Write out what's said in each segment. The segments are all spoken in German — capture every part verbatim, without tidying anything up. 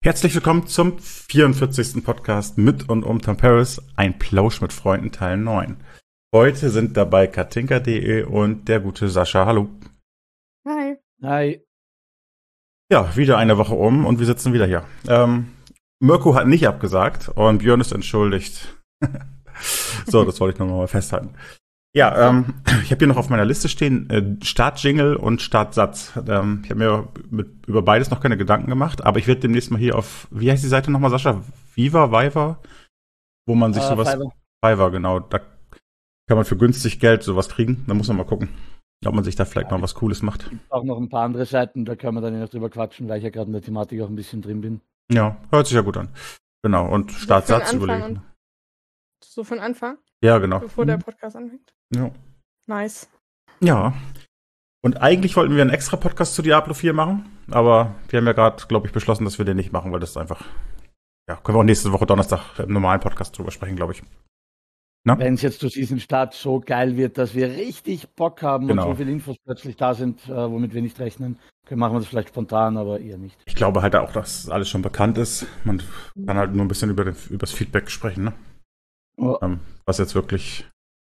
Herzlich willkommen zum vierundvierzigsten Podcast mit und um Tom Paris, ein Plausch mit Freunden Teil neun. Heute sind dabei katinka punkt de und der gute Sascha. Hallo. Hi. Hi. Ja, wieder eine Woche um und wir sitzen wieder hier. Ähm, Mirko hat nicht abgesagt und Björn ist entschuldigt. So, das wollte ich nochmal festhalten. Ja, ähm, ich habe hier noch auf meiner Liste stehen äh, Startjingle und Startsatz. Ähm, ich habe mir mit, über beides noch keine Gedanken gemacht, aber ich werde demnächst mal hier auf, wie heißt die Seite nochmal, Sascha? Viva, Viva? Wo man sich Uh, sowas... Fiverr. Fiverr, genau. Da kann man für günstig Geld sowas kriegen. Da muss man mal gucken, ob man sich da vielleicht Ja, noch was Cooles macht. Es gibt auch noch ein paar andere Seiten, da können wir dann noch drüber quatschen, weil ich ja gerade in der Thematik auch ein bisschen drin bin. Ja, hört sich ja gut an. Genau, und So für Startsatz den Anfang überlegen. und- So für den Anfang, Ja, genau. bevor der Podcast anfängt. Ja. Nice. Ja. Und eigentlich wollten wir einen extra Podcast zu Diablo vier machen, aber wir haben ja gerade, glaube ich, beschlossen, dass wir den nicht machen, weil das einfach, ja, können wir auch nächste Woche Donnerstag im normalen Podcast drüber sprechen, glaube ich. Na? Wenn es jetzt durch diesen Start so geil wird, dass wir richtig Bock haben Genau. und so viele Infos plötzlich da sind, äh, womit wir nicht rechnen, können machen wir das vielleicht spontan, aber eher nicht. Ich glaube halt auch, dass alles schon bekannt ist. Man kann halt nur ein bisschen über, den, über das Feedback sprechen, ne? Oh, Ähm, was jetzt wirklich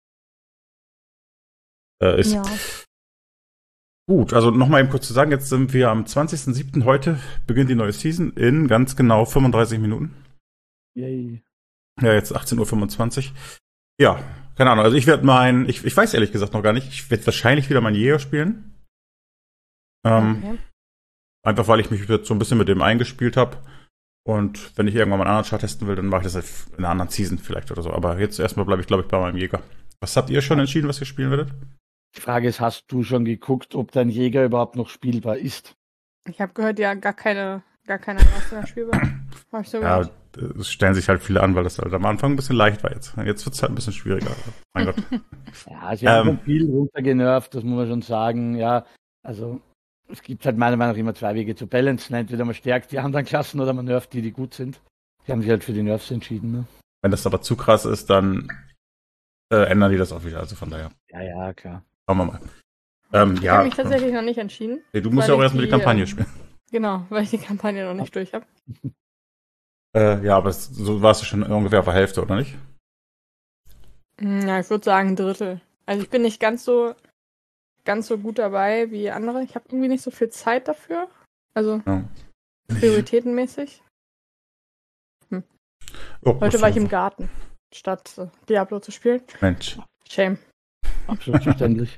äh, ist. Ja. Gut, also nochmal eben kurz zu sagen, jetzt sind wir am zwanzigsten siebten Heute beginnt die neue Season in ganz genau fünfunddreißig Minuten. yay. Ja, jetzt achtzehn Uhr fünfundzwanzig. Ja, keine Ahnung, also ich werde mein, ich, ich weiß ehrlich gesagt noch gar nicht, ich werde wahrscheinlich wieder mein Jäger spielen. Ähm, Okay. Einfach weil ich mich jetzt so ein bisschen mit dem eingespielt habe. Und wenn ich irgendwann mal einen anderen Chart testen will, dann mache ich das halt in einer anderen Season vielleicht oder so. Aber jetzt erstmal bleibe ich, glaube ich, bei meinem Jäger. Was habt ihr schon entschieden, was ihr spielen werdet? Die Frage ist, hast du schon geguckt, ob dein Jäger überhaupt noch spielbar ist? Ich habe gehört, ja, gar keine, gar keine Rasse mehr spielbar. Hab ich so Ja, gehört. es stellen sich halt viele an, weil das halt am Anfang ein bisschen leicht war jetzt. Jetzt wird es halt ein bisschen schwieriger. Mein Gott. Ja, sie haben Ähm. schon viel runtergenervt, das muss man schon sagen. Ja, also es gibt halt meiner Meinung nach immer zwei Wege zu balancen. Entweder man stärkt die anderen Klassen oder man nervt die, die gut sind. Die haben sich halt für die Nerfs entschieden. Ne? Wenn das aber zu krass ist, dann äh, ändern die das auch wieder. Also von daher, Ja, ja, klar. schauen wir mal. Ähm, Ich ja, habe mich tatsächlich noch nicht entschieden. nee, du musst ja weil auch ich erstmal die die, Kampagne ähm, spielen. Genau, weil ich die Kampagne noch nicht durch habe. Äh, ja, aber es, so warst du schon ungefähr auf der Hälfte, oder nicht? Ja, ich würde sagen ein Drittel. Also ich bin nicht ganz so ganz so gut dabei wie andere. Ich habe irgendwie nicht so viel Zeit dafür. Also Ja. prioritätenmäßig. Oh, Heute war ich im was- Garten, statt äh, Diablo zu spielen. Mensch. Shame. Absolut verständlich.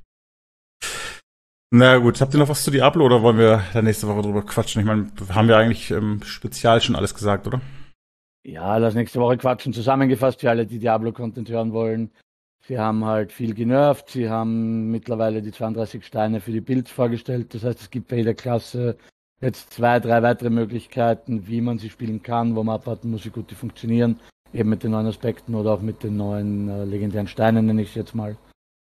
Na gut, habt ihr noch was zu Diablo oder wollen wir da nächste Woche drüber quatschen? Ich meine, haben wir eigentlich im Spezial schon alles gesagt, oder? Ja, lass nächste Woche quatschen. Zusammengefasst für alle, die Diablo-Content hören wollen. Sie haben halt viel genervt. Sie haben mittlerweile die zweiunddreißig Steine für die Builds vorgestellt. Das heißt, es gibt bei jeder Klasse jetzt zwei, drei weitere Möglichkeiten, wie man sie spielen kann, wo man abwarten muss, wie gut die funktionieren. Eben mit den neuen Aspekten oder auch mit den neuen äh, legendären Steinen, nenne ich es jetzt mal.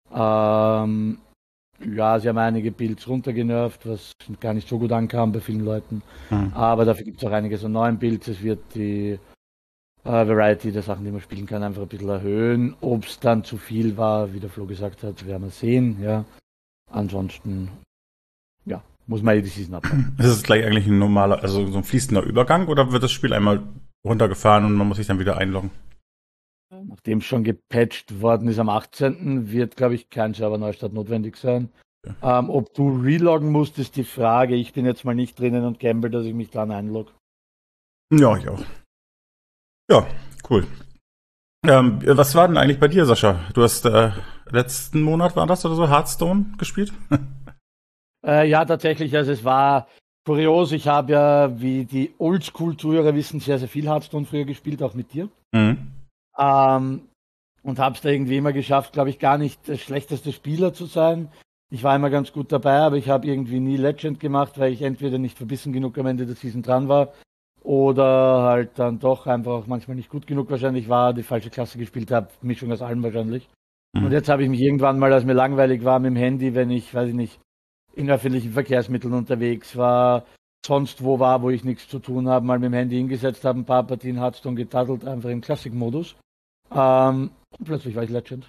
Ähm, ja, sie haben einige Builds runtergenervt, was gar nicht so gut ankam bei vielen Leuten. Hm. Aber dafür gibt es auch einige so neuen Builds. Es wird die äh, Variety der Sachen, die man spielen kann, einfach ein bisschen erhöhen. Ob es dann zu viel war, wie der Flo gesagt hat, werden wir sehen. Ja. Ansonsten, ja, muss man die Season abwarten. Ist es gleich eigentlich ein normaler, also so ein fließender Übergang oder wird das Spiel einmal runtergefahren und man muss sich dann wieder einloggen? Nachdem schon gepatcht worden ist am achtzehnten wird, glaube ich, kein Server-Neustart notwendig sein. Ja. Ähm, ob du reloggen musst, ist die Frage. Ich bin jetzt mal nicht drinnen und gamble, dass ich mich dann einlogge. Ja, ich auch. Ja, cool. Ähm, was war denn eigentlich bei dir, Sascha? Du hast äh, letzten Monat, war das oder so, Hearthstone gespielt? Äh, ja, tatsächlich. Also es war kurios. Ich habe ja, wie die Oldschool-Zuhörer wissen, sehr, sehr viel Hearthstone früher gespielt, auch mit dir. Mhm. Ähm, und habe es da irgendwie immer geschafft, glaube ich, gar nicht der schlechteste Spieler zu sein. Ich war immer ganz gut dabei, aber ich habe irgendwie nie Legend gemacht, weil ich entweder nicht verbissen genug am Ende der Season dran war oder halt dann doch einfach auch manchmal nicht gut genug wahrscheinlich war, die falsche Klasse gespielt habe, Mischung aus allem wahrscheinlich. Mhm. Und jetzt habe ich mich irgendwann mal, als mir langweilig war, mit dem Handy, wenn ich, weiß ich nicht, in öffentlichen Verkehrsmitteln unterwegs war, sonst wo war, wo ich nichts zu tun habe, mal mit dem Handy hingesetzt habe, ein paar Partien Hearthstone getaddelt, einfach im Classic-Modus. Ähm, und plötzlich war ich Legend.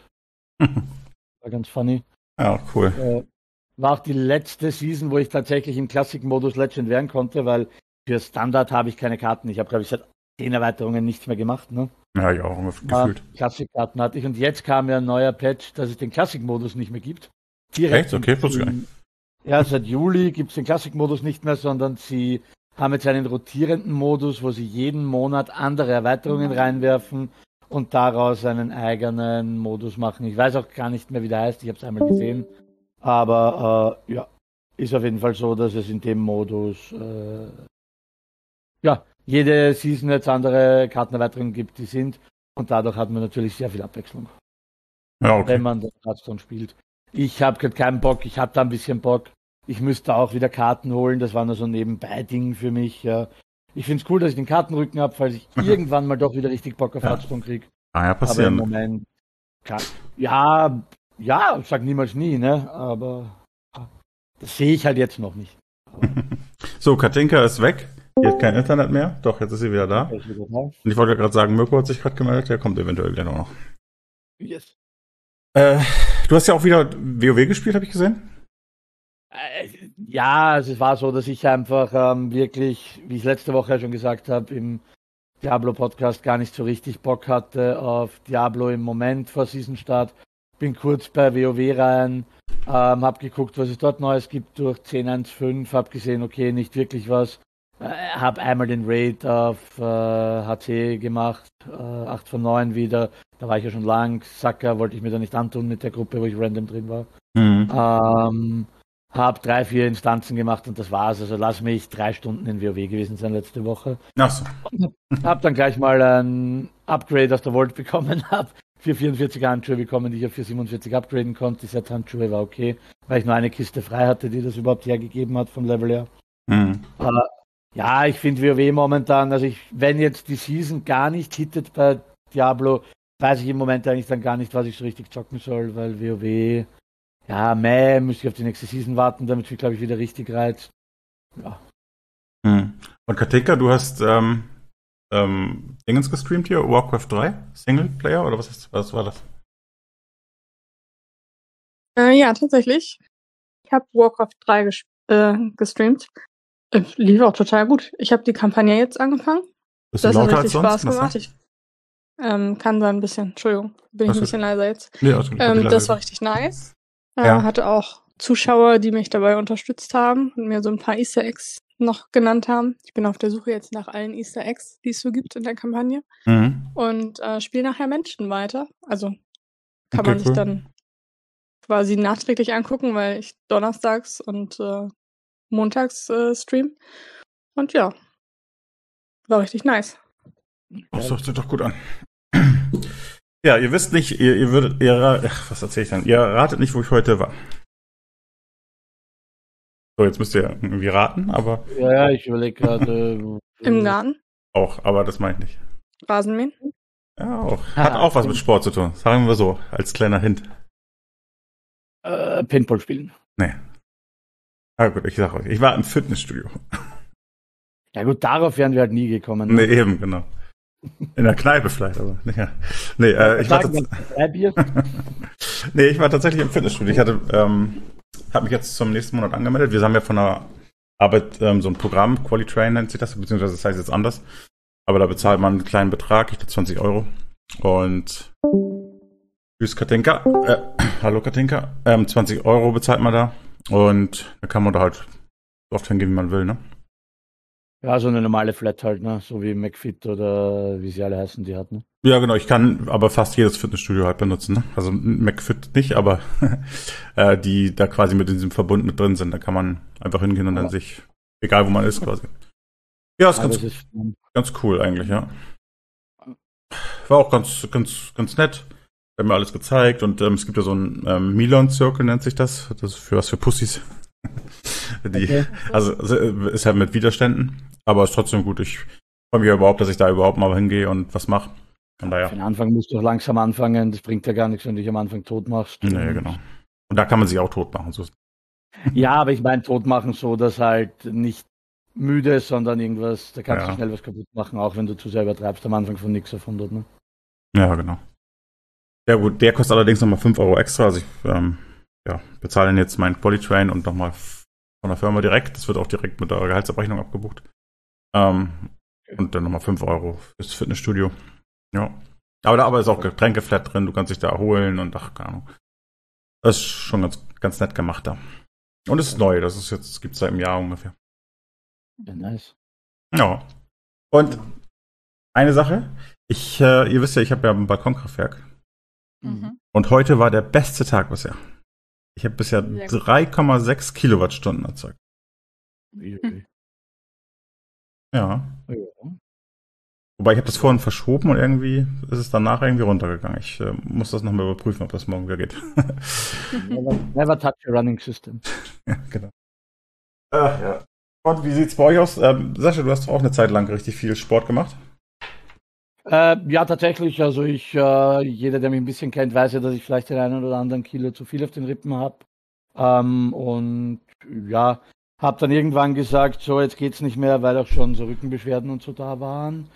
War ganz funny. Ja, cool. Äh, war auch die letzte Season, wo ich tatsächlich im Classic-Modus Legend werden konnte, weil für Standard habe ich keine Karten. Ich habe, glaube ich, seit zehn Erweiterungen nichts mehr gemacht. Ne? Ja, ja, auch gefühlt. Äh, Klassikkarten hatte ich. Und jetzt kam ja ein neuer Patch, dass es den Klassikmodus nicht mehr gibt. Direkt Echt? Okay, wusste ich gar nicht. Ja, seit Juli gibt es den Klassikmodus nicht mehr, sondern sie haben jetzt einen rotierenden Modus, wo sie jeden Monat andere Erweiterungen reinwerfen und daraus einen eigenen Modus machen. Ich weiß auch gar nicht mehr, wie der heißt. Ich habe es einmal gesehen. Aber äh, ja, ist auf jeden Fall so, dass es in dem Modus äh, ja, jede Season jetzt andere Kartenerweiterungen gibt, die sind. Und dadurch hat man natürlich sehr viel Abwechslung. Ja, okay. Wenn man den Hearthstone spielt. Ich habe gerade keinen Bock, ich habe da ein bisschen Bock. Ich müsste auch wieder Karten holen, das war nur so ein Nebenbei-Ding für mich. Ja. Ich finde es cool, dass ich den Kartenrücken habe, falls ich irgendwann mal doch wieder richtig Bock auf Ja. Hearthstone kriege. Ah ja, Aber im passieren. Moment, kann, ja, ja, sag niemals nie, ne? Aber das sehe ich halt jetzt noch nicht. So, Katinka ist weg. Die hat kein Internet mehr. Doch, jetzt ist sie wieder da. Und ich wollte gerade sagen, Mirko hat sich gerade gemeldet. Der kommt eventuell gleich noch. Yes. Äh, du hast ja auch wieder WoW gespielt, habe ich gesehen. Äh, Ja, also es war so, dass ich einfach ähm, wirklich, wie ich letzte Woche schon gesagt habe, im Diablo-Podcast gar nicht so richtig Bock hatte auf Diablo im Moment vor Season-Start. Bin kurz bei WoW rein, ähm, habe geguckt, was es dort Neues gibt durch zehn Punkt eins Punkt fünf, habe gesehen, okay, nicht wirklich was. Äh, habe einmal den Raid auf äh, H C gemacht, äh, acht von neun wieder. Da war ich ja schon lang. Sacker wollte ich mir da nicht antun mit der Gruppe, wo ich random drin war. Mhm. Ähm, hab drei, vier Instanzen gemacht und das war's. Also lass mich drei Stunden in WoW gewesen sein letzte Woche. Ach so. Hab dann gleich mal ein Upgrade aus der Vault bekommen, hab für vierundvierzig Handschuhe bekommen, die ich auf für siebenundvierzig upgraden konnte. Die Set Handschuhe war okay, weil ich nur eine Kiste frei hatte, die das überhaupt hergegeben hat vom Level her. Mhm. Äh, ja, ich finde WoW momentan, also ich, wenn jetzt die Season gar nicht hittet bei Diablo, weiß ich im Moment eigentlich dann gar nicht, was ich so richtig zocken soll, weil WoW, ja, meh, müsste ich auf die nächste Season warten, damit mich, glaube ich, wieder richtig reizt. Ja. Mhm. Und Katinka, du hast ähm, ähm, Dingens gestreamt hier, Warcraft drei, Singleplayer oder was, ist, was war das? Äh, ja, tatsächlich. Ich habe Warcraft drei ges äh, gestreamt. Äh, lief auch total gut. Ich habe die Kampagne jetzt angefangen. Bist du Das hat lauter als richtig sonst? Spaß Was gemacht. das? Ich ähm, kann sein ein bisschen. Entschuldigung, bin ich Alles ein gut. bisschen leiser jetzt. Nee, alles gut. Ich hab dich Ähm, leider das war gesehen. richtig nice. Äh, Ja. Hatte auch Zuschauer, die mich dabei unterstützt haben und mir so ein paar Easter Eggs noch genannt haben. Ich bin auf der Suche jetzt nach allen Easter Eggs, die es so gibt in der Kampagne. Mhm. Und äh, spiele nachher Menschen weiter. Also kann Okay, man sich cool. dann quasi nachträglich angucken, weil ich donnerstags und äh, montags äh, stream. Und ja, war richtig nice. Das hört sich doch gut an. Ja, ihr wisst nicht, ihr, ihr würdet, ihr, ra- ach, was erzähl ich dann? Ihr ratet nicht, wo ich heute war. So, jetzt müsst ihr irgendwie raten, aber Ja, ja, ich überlege gerade. Im Garten, auch, aber das meine ich nicht. Rasenmähen. Ja, auch. Hat auch was mit Sport zu tun. Sagen wir so, als kleiner Hint. Äh, Paintball spielen. Nee. Ah, gut, ich sag euch, ich war im Fitnessstudio. Ja gut, darauf wären wir halt nie gekommen. Nee, eben, genau. In der Kneipe vielleicht, aber nee, nee, äh, ich war Sagen tats- wir drei Bier. nee, ich war tatsächlich im Fitnessstudio. Ich hatte, ähm, habe mich jetzt zum nächsten Monat angemeldet. Wir haben ja von der Arbeit ähm, so ein Programm, Qualitrain nennt sich das, beziehungsweise das heißt jetzt anders. Aber da bezahlt man einen kleinen Betrag, ich glaube zwanzig Euro. Und tschüss Katinka, äh, hallo Katinka, ähm, zwanzig Euro bezahlt man da. Und da kann man da halt so oft hingehen, wie man will, ne? Ja, so eine normale Flat halt, ne? So wie McFit oder wie sie alle heißen, die hat, ne? Ja, genau. Ich kann aber fast jedes Fitnessstudio halt benutzen. Ne? Also McFit nicht, aber äh, die da quasi mit diesem Verbund mit drin sind. Da kann man einfach hingehen und dann Ja. sich, egal wo man ist, quasi. Ja, ist Ja, ganz, das ist, ähm, ganz cool eigentlich, ja. War auch ganz, ganz, ganz nett. Wir haben mir alles gezeigt und ähm, es gibt ja so ein ähm, Milon Circle nennt sich das. Das ist für was für Pussys. Die, Okay. also also, ist halt mit Widerständen, aber ist trotzdem gut. Ich freue mich ja überhaupt, dass ich da überhaupt mal hingehe und was mache. Von Für daher. den Anfang musst du auch langsam anfangen. Das bringt ja gar nichts, wenn du dich am Anfang tot machst. Nee, genau. Und da kann man sich auch tot machen. So. Ja, aber ich meine tot machen so, dass halt nicht müde ist, sondern irgendwas, da kannst Ja. du schnell was kaputt machen, auch wenn du zu sehr übertreibst am Anfang von nix auf hundert, ne? Ja, genau. Ja gut, der kostet allerdings nochmal fünf Euro extra. Also ich ähm, ja, bezahle dann jetzt meinen Polytrain und nochmal von der Firma direkt. Das wird auch direkt mit der Gehaltsabrechnung abgebucht. Ähm, und dann nochmal fünf Euro fürs Fitnessstudio. Ja. Aber da aber ist auch Getränkeflat drin, du kannst dich da erholen und ach, keine Ahnung. Das ist schon ganz, ganz nett gemacht da. Und es ist neu, das ist jetzt, gibt's seit einem Jahr ungefähr. Ja, nice. Ja. Und eine Sache, ich, äh, ihr wisst ja, ich habe ja ein Balkonkraftwerk. Mhm. Und heute war der beste Tag bisher. Ich habe bisher Sehr gut. drei Komma sechs Kilowattstunden erzeugt. Ui. Ja. Ja. Wobei ich habe das vorhin verschoben und irgendwie ist es danach irgendwie runtergegangen. Ich äh, muss das nochmal überprüfen, ob das morgen wieder geht. Never, never touch a running system. Ja, genau. Ach, ja. Und wie sieht's bei euch aus? Ähm, Sascha, du hast doch auch eine Zeit lang richtig viel Sport gemacht. Äh, ja, tatsächlich. Also ich, äh, jeder, der mich ein bisschen kennt, weiß ja, dass ich vielleicht den einen oder anderen Kilo zu viel auf den Rippen habe. Ähm, und ja, habe dann irgendwann gesagt, so jetzt geht's nicht mehr, weil auch schon so Rückenbeschwerden und so da waren.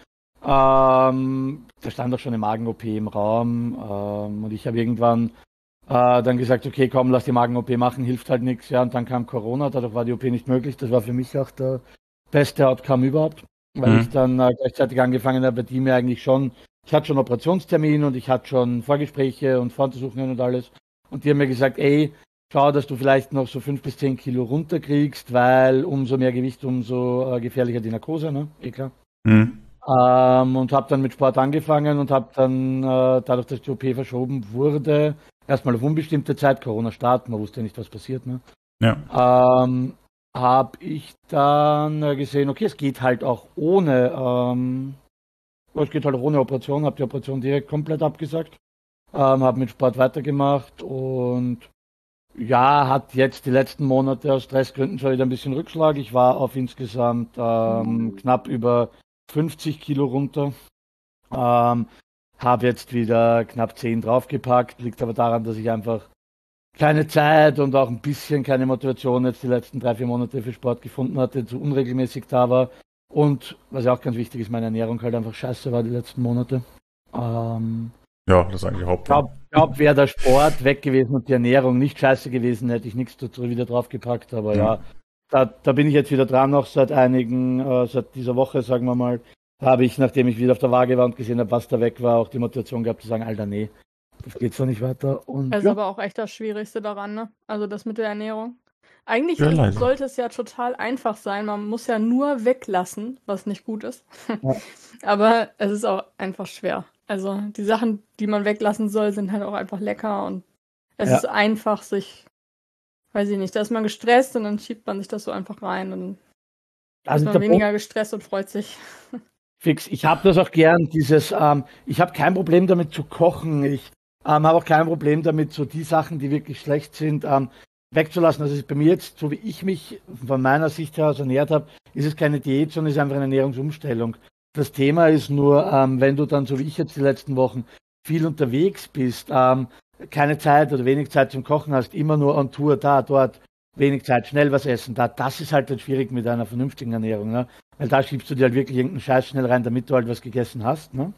Ähm, da stand auch schon eine Magen-O P im Raum. Ähm, und ich habe irgendwann äh, dann gesagt, okay, komm, lass die Magen-O P machen, hilft halt nichts. Ja, und dann kam Corona, dadurch war die O P nicht möglich. Das war für mich auch der beste Outcome überhaupt, weil Mhm. ich dann äh, gleichzeitig angefangen habe, bei die mir eigentlich schon, ich hatte schon Operationstermin und ich hatte schon Vorgespräche und Voruntersuchungen und alles. Und die haben mir gesagt, ey, schau, dass du vielleicht noch so fünf bis zehn Kilo runterkriegst, weil umso mehr Gewicht, umso äh, gefährlicher die Narkose, ne? Eh klar. Mhm. Ähm, und habe dann mit Sport angefangen und habe dann, äh, dadurch, dass die O P verschoben wurde, erstmal auf unbestimmte Zeit, Corona-Start, man wusste ja nicht, was passiert, ne? Ja. Ähm, habe ich dann äh, gesehen, okay, es geht halt auch ohne, ähm, es geht halt auch ohne Operation, habe die Operation direkt komplett abgesagt, ähm, habe mit Sport weitergemacht und ja, hat jetzt die letzten Monate aus Stressgründen schon wieder ein bisschen Rückschlag. Ich war auf insgesamt ähm, knapp über fünfzig Kilo runter, ähm, habe jetzt wieder knapp zehn draufgepackt, liegt aber daran, dass ich einfach keine Zeit und auch ein bisschen keine Motivation jetzt die letzten drei, vier Monate für Sport gefunden hatte, zu unregelmäßig da war. Und was ja auch ganz wichtig ist, meine Ernährung halt einfach scheiße war die letzten Monate. Ähm, Ja, das ist eigentlich der ich Hauptpunkt. glaube, glaub, wäre der Sport weg gewesen und die Ernährung nicht scheiße gewesen, hätte ich nichts dazu wieder draufgepackt. Aber ja, Ja. da, da bin ich jetzt wieder dran, noch seit einigen, äh, seit dieser Woche, sagen wir mal, habe ich, nachdem ich wieder auf der Waage war und gesehen habe, was da weg war, auch die Motivation gehabt zu sagen, Alter, nee, das geht so nicht weiter. Und Das ist ja. aber auch echt das Schwierigste daran, ne? Also das mit der Ernährung. Eigentlich Ja, ist, leider. sollte es ja total einfach sein. Man muss ja nur weglassen, was nicht gut ist. Ja. Aber es ist auch einfach schwer. Also die Sachen, die man weglassen soll, sind halt auch einfach lecker und es Ja. ist einfach, sich, weiß ich nicht, da ist man gestresst und dann schiebt man sich das so einfach rein und dann Also ist der man Punkt, weniger gestresst und freut sich. fix, ich habe das auch gern, dieses, ähm, ich habe kein Problem damit zu kochen, ich ähm, habe auch kein Problem damit, so die Sachen, die wirklich schlecht sind, ähm, wegzulassen. Das ist bei mir jetzt, so wie ich mich von meiner Sicht her aus ernährt habe, ist es keine Diät, sondern ist einfach eine Ernährungsumstellung. Das Thema ist nur, ähm, wenn du dann, so wie ich jetzt die letzten Wochen, viel unterwegs bist, ähm, keine Zeit oder wenig Zeit zum Kochen hast, immer nur on Tour, da, dort, wenig Zeit, schnell was essen, da, das ist halt dann schwierig mit einer vernünftigen Ernährung, ne? Weil da schiebst du dir halt wirklich irgendeinen Scheiß schnell rein, damit du halt was gegessen hast, ne?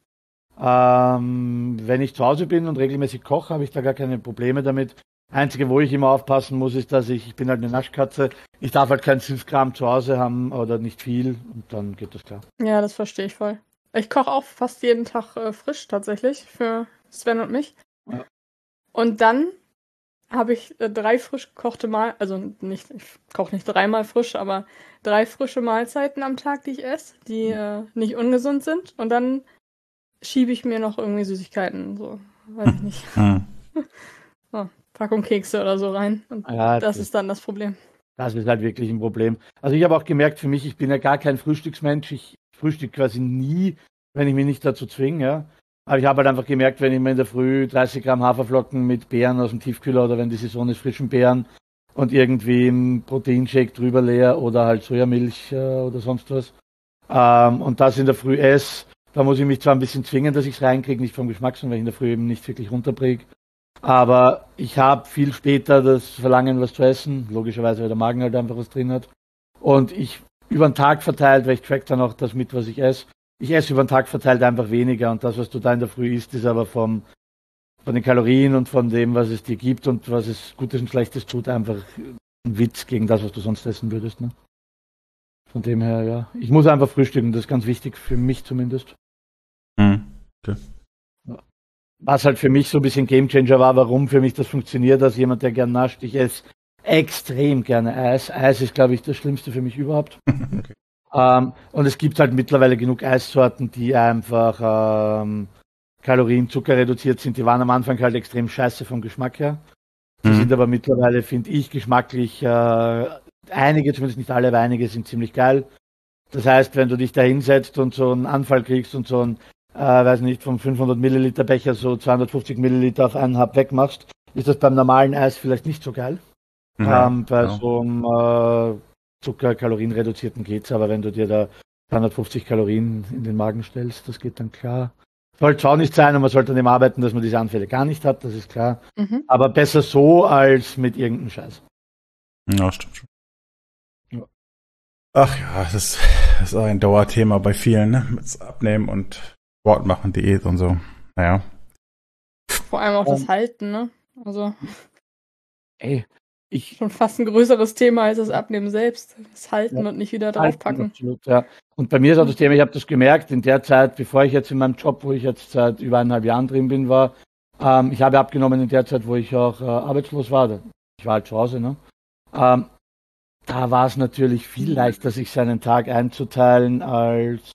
Ähm, wenn ich zu Hause bin und regelmäßig koche, habe ich da gar keine Probleme damit. Einzige, wo ich immer aufpassen muss, ist, dass ich, ich bin halt eine Naschkatze, ich darf halt kein Süßkram zu Hause haben oder nicht viel und dann geht das klar. Ja, das verstehe ich voll. Ich koche auch fast jeden Tag äh, frisch tatsächlich für Sven und mich. Ja. Und dann habe ich äh, drei frisch gekochte Mal, also nicht, ich koche nicht dreimal frisch, aber drei frische Mahlzeiten am Tag, die ich esse, die äh, nicht ungesund sind. Und dann schiebe ich mir noch irgendwie Süßigkeiten, so, weiß ich nicht, Hm. so, Packung Kekse oder so rein. Und Ja, das das- ist dann das Problem. Das ist halt wirklich ein Problem. Also ich habe auch gemerkt, für mich, ich bin ja gar kein Frühstücksmensch. Ich frühstück quasi nie, wenn ich mich nicht dazu zwinge. Ja. Aber ich habe halt einfach gemerkt, wenn ich mir in der Früh dreißig Gramm Haferflocken mit Beeren aus dem Tiefkühler oder wenn die Saison ist, frischen Beeren und irgendwie einen Proteinshake drüber leer oder halt Sojamilch äh, oder sonst was. Ähm, und das in der Früh esse, da muss ich mich zwar ein bisschen zwingen, dass ich es reinkriege, nicht vom Geschmack, sondern weil ich in der Früh eben nicht wirklich runterbringe. Aber ich habe viel später das Verlangen, was zu essen. Logischerweise, weil der Magen halt einfach was drin hat. Und ich über den Tag verteilt, weil ich track dann auch das mit, was ich esse. Ich esse über den Tag verteilt einfach weniger. Und das, was du da in der Früh isst, ist aber vom, von den Kalorien und von dem, was es dir gibt und was es Gutes und Schlechtes tut, einfach ein Witz gegen das, was du sonst essen würdest. Ne? Von dem her, ja. Ich muss einfach frühstücken, das ist ganz wichtig, für mich zumindest. Hm. Okay. Was halt für mich so ein bisschen Gamechanger war, warum für mich das funktioniert, als jemand, der gern nascht. Ich esse extrem gerne Eis. Eis ist, glaube ich, das Schlimmste für mich überhaupt. Okay. Ähm, und es gibt halt mittlerweile genug Eissorten, die einfach ähm, Kalorien, Zucker reduziert sind. Die waren am Anfang halt extrem scheiße vom Geschmack her. Die Mhm. sind aber mittlerweile, finde ich, geschmacklich, äh, einige, zumindest nicht alle, aber einige sind ziemlich geil. Das heißt, wenn du dich da hinsetzt und so einen Anfall kriegst und so ein, äh, weiß nicht, vom fünfhundert Milliliter Becher so zweihundertfünfzig Milliliter auf einen Hub wegmachst, ist das beim normalen Eis vielleicht nicht so geil. Ja, ähm, bei genau. so einem äh, Zucker-Kalorien-reduzierten geht's, aber wenn du dir da zweihundertfünfzig Kalorien in den Magen stellst, das geht dann klar. Sollte es auch nicht sein und man sollte an dem arbeiten, dass man diese Anfälle gar nicht hat, das ist klar. Mhm. Aber besser so als mit irgendeinem Scheiß. Ja, stimmt schon. Ja. Ach ja, das, das ist auch ein Dauerthema bei vielen, ne? Mit Abnehmen und Sport machen, Diät und so. Naja. Vor allem auch Ähm. das Halten, ne? Also Ey, ich schon fast ein größeres Thema als das Abnehmen selbst. Das Halten Ja. und nicht wieder Halten, draufpacken. absolut, ja. Und bei mir ist auch das Thema, ich habe das gemerkt, in der Zeit, bevor ich jetzt in meinem Job, wo ich jetzt seit über eineinhalb Jahren drin bin, war, ähm, ich habe abgenommen in der Zeit, wo ich auch äh, arbeitslos war. Ich war halt zu Hause, ne? Ähm, da war es natürlich viel leichter, sich seinen Tag einzuteilen, als,